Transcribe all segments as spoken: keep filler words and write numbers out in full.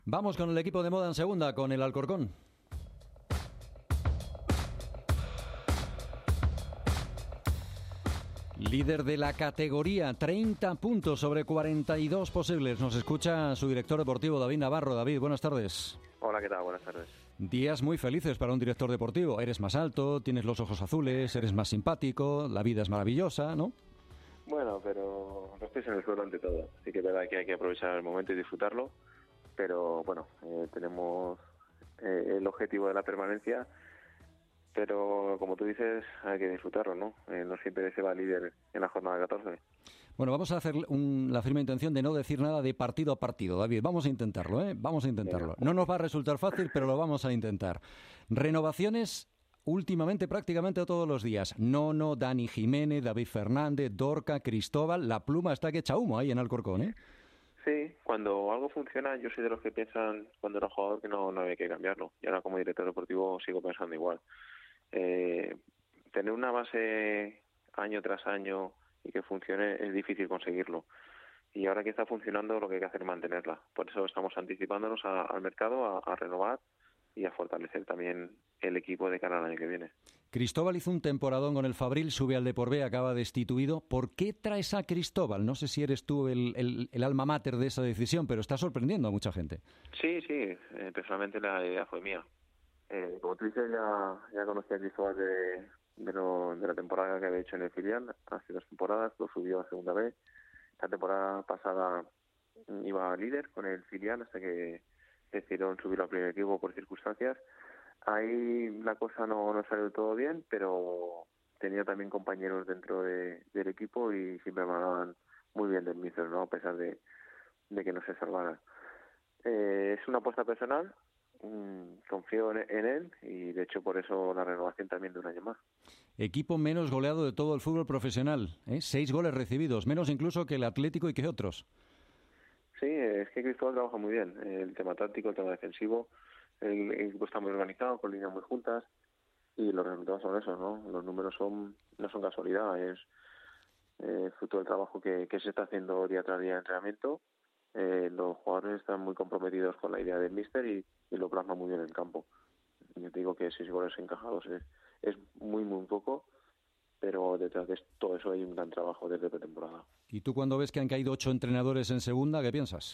Vamos con el equipo de moda en segunda, con el Alcorcón. Líder de la categoría, treinta puntos sobre cuarenta y dos posibles. Nos escucha su director deportivo, David Navarro. David, buenas tardes. Hola, ¿qué tal? Buenas tardes. Días muy felices para un director deportivo. Eres más alto, tienes los ojos azules, eres más simpático, la vida es maravillosa, ¿no? Bueno, pero los pies en el suelo ante todo. Así que es verdad que hay que aprovechar el momento y disfrutarlo. Pero bueno, eh, tenemos eh, el objetivo de la permanencia. Pero como tú dices, hay que disfrutarlo, ¿no? Eh, no siempre se va líder en la jornada catorce. Bueno, vamos a hacer un, la firme intención de no decir nada de partido a partido, David. Vamos a intentarlo, ¿eh? Vamos a intentarlo. No nos va a resultar fácil, pero lo vamos a intentar. Renovaciones últimamente prácticamente todos los días. Nono, Dani Jiménez, David Fernández, Dorca, Cristóbal. La pluma está que echa humo ahí en Alcorcón, ¿eh? Sí, cuando algo funciona, yo soy de los que piensan cuando era jugador que no, no había que cambiarlo. Y ahora como director deportivo sigo pensando igual. Eh, tener una base año tras año y que funcione es difícil conseguirlo, y ahora que está funcionando lo que hay que hacer es mantenerla. Por eso estamos anticipándonos a, al mercado a, a renovar y a fortalecer también el equipo de cara al año que viene. Cristóbal hizo un temporadón con el Fabril, sube al Deporvé, acaba destituido. ¿Por qué traes a Cristóbal? No sé si eres tú el, el, el alma mater de esa decisión, pero está sorprendiendo a mucha gente. Sí, sí, eh, personalmente la idea fue mía. Eh, como tú dices, ya, ya conocí a Cristóbal de, de, lo, de la temporada que había hecho en el filial, hace dos temporadas, lo subió a segunda vez. La temporada pasada iba líder con el filial hasta que decidieron subirlo al primer equipo por circunstancias. Ahí la cosa no, no salió todo bien, pero tenía también compañeros dentro de, del equipo y siempre me hablaban muy bien del míster, ¿no? A pesar de, de que no se salvara. Eh, es una apuesta personal. Confío en, en él y de hecho por eso la renovación también de un año más. Equipo menos goleado de todo el fútbol profesional, ¿eh? Seis goles recibidos, menos incluso que el Atlético y que otros. Sí, es que Cristóbal trabaja muy bien, el tema táctico, el tema defensivo, el, el equipo está muy organizado, con líneas muy juntas y los resultados son esos, ¿no? Los números son no son casualidad, es eh, fruto del trabajo que, que se está haciendo día tras día de entrenamiento. Eh, los jugadores están muy comprometidos con la idea del míster y, y lo plasma muy bien en el campo. Yo te digo que seis goles encajados es, es muy, muy poco, pero detrás de todo eso hay un gran trabajo desde pretemporada. ¿Y tú cuando ves que han caído ocho entrenadores en segunda, qué piensas?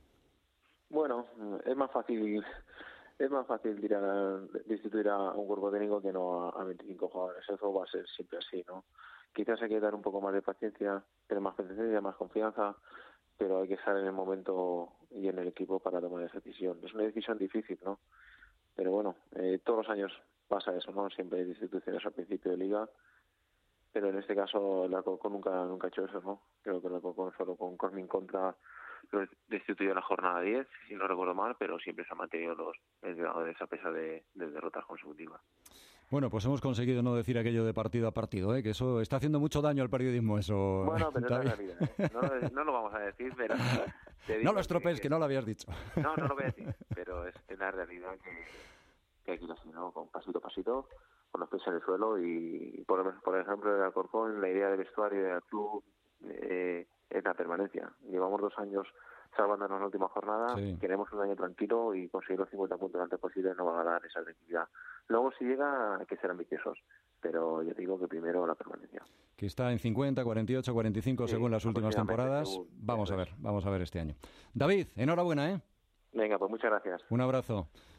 Bueno, es más fácil es más fácil tirar, destituir a un cuerpo técnico que no a, a veinticinco jugadores. Eso va a ser siempre así, ¿no? Quizás hay que dar un poco más de paciencia, tener más presencia, más confianza, pero hay que estar en el momento y en el equipo para tomar esa decisión. Es una decisión difícil, ¿no? Pero bueno, eh, todos los años pasa eso, ¿no? Siempre hay instituciones al principio de liga, pero en este caso el Alcorcón nunca nunca ha hecho eso, ¿no? Creo que el Alcorcón solo con Cormin contra lo destituyó en la jornada diez, si no recuerdo mal, pero siempre se han mantenido los entrenadores a pesar de, de derrotas consecutivas. Bueno, pues hemos conseguido no decir aquello de partido a partido, ¿eh? Que eso está haciendo mucho daño al periodismo, eso. Bueno, pero es la realidad, ¿eh? no, lo, no lo vamos a decir, pero... No lo estropees, que, que no lo habías dicho. No, no lo voy a decir, pero es, es la realidad que, que hay que ir así, ¿no? Con pasito a pasito, con los pies en el suelo y, por, por ejemplo, el Alcorcón, la idea del vestuario del club eh, es la permanencia. Llevamos dos años salvándonos en la última jornada, sí. Queremos un año tranquilo y conseguir los cincuenta puntos antes posible no va a dar esa tranquilidad. Luego, si llega, hay que ser ambiciosos, pero yo digo que primero la permanencia. Que está en cincuenta, cuarenta y ocho, cuarenta y cinco sí, según las últimas temporadas. Según, vamos a ver, vamos a ver este año. David, enhorabuena, ¿eh? Venga, pues muchas gracias. Un abrazo.